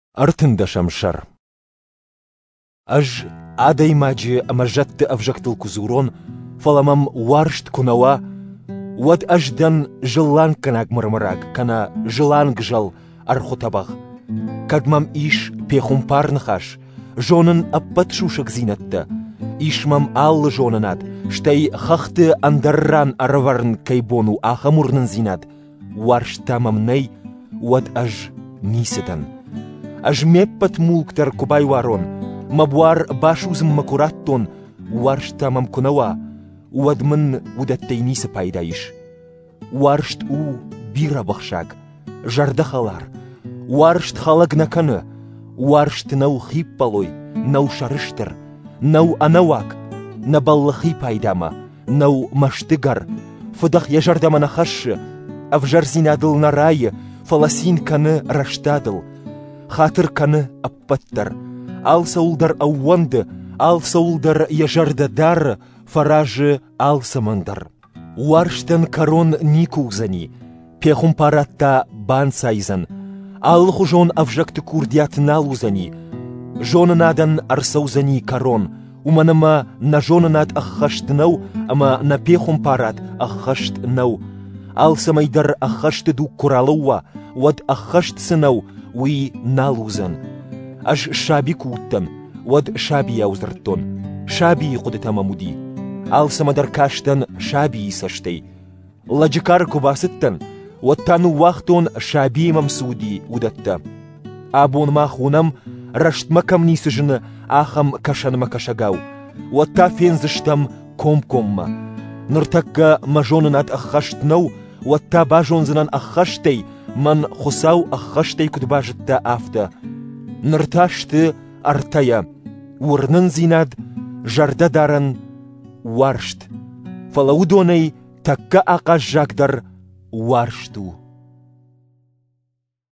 Артында шамшар. Аж адай маджи амажатты авжактыл кузурон, фаламам варшт кунава, вад аждан жылан канаг мармараг, кана жыланг жал архотабах. Кадмам иш пехумпарнхаш, жонын аппат шушак зинатта. Ишмам аллы жонынат, штай хахты андарран араварн кайбону ахамурнын зинат. Варштамам ней, вад аж нисетан. Аж меппат мулктар кубай варон, мабуар башузм макураттон, варштамам кунава, уадмын удаттей нисе пайдаиш. Варшт у бира бахшак, жардахалар, варшт халагнаканы, варшт нау хиппалой, нау шарыштыр, нау анавак, набаллахи пайдама, нау маштыгар, фыдах яжардамана хашы, авжар зинадыл нарайы, фаласин каны раштадыл, хатыр каны аппаттар, ал саулдар ауанды, ал саулдар яжардадар, фаражы ал самандар. Уарштан карон никузани, пехумпаратта бан сайзан, ал хужон авжакты курдят налузани, жонанадан арсаузани карон, уманама на жонанат аххаштнау, ама на пехумпарат аххаштнау, ал самайдар аххаштыду куралауа, вад аххаштсынау, уи налузан. Аж шаби куттан, вад шаби яузраттон, шаби худетамамуди. Ал самадар каштан шаби саштей. Ладжикар кубасыттан, вад тану вахтон шаби мамсуди удатта. Абон махунам раштмакам нисыжыны ахам кашанма кашагау. Вад та фензыштам ком-комма. Ныртакка мажонынат аххаштнау, вад та бажонзынан аххаштей, ман хусау аххаштей кудбажытта афта. Нырташты артая, урнын зинад, жарда даран варшт. Фалаудонай такка ақаш жагдар варшту.